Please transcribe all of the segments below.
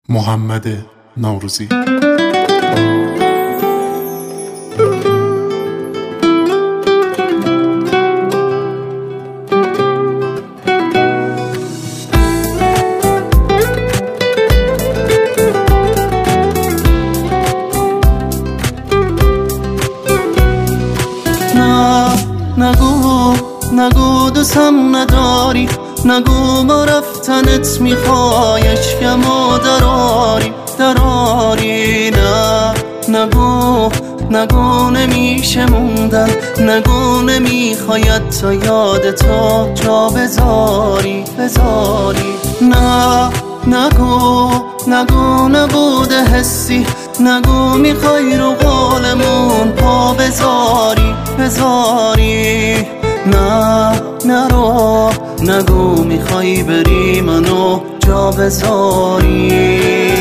محمد نوروزی. نگو دوستم نداری، نگو ما رفتنت میخوای عشقم و دراری نگو نمیشه موندن، نگو نمیخواید تا یاد تو جا بذاری نگو نبوده حسی، نگو میخوای رو قولمون پا بذاری نرو نگو میخوای بری منو جا بذاری.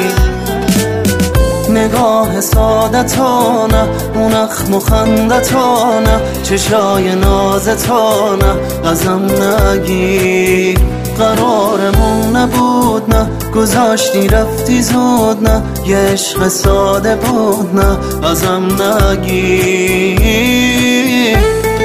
نگاه سادتانه، اون اخم و خندتانه، چشای نازتانه، ازم نگیر قرارمون نبود، نه گذاشتی رفتی زود، نه یه عشق ساده بود، نه ازم نگیر.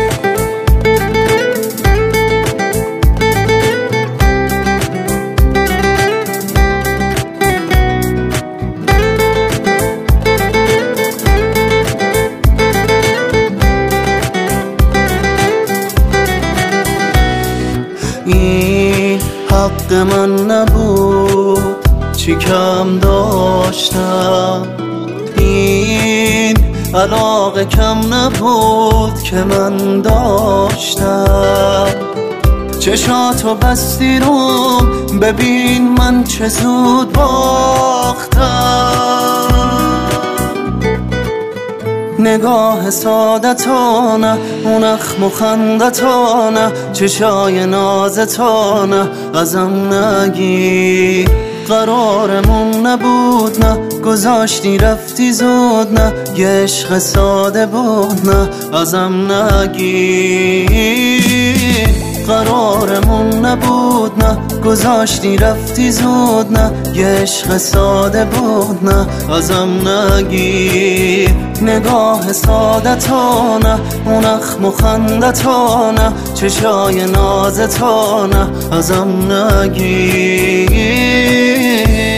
این حق من نبود چی کم داشتم، این علاقه کم نبود که من داشتم. چشاتو بستی روم ببین من چه زود باختم. نگاه سادتانه، اون اخم و خندتانه، چشای نازتانه، ازم نگیر قرارمون نبود، نه گذاشتی رفتی زود، نه یه عشق ساده بود، نه ازم نگیر قرارمون نبود، نه گذاشتی رفتی زود، نه یه عشق ساده بود، نه ازم نگیر. نگاه سادتانه، اون اخم و خندتانه، چشای نازتانه، ازم نگیر.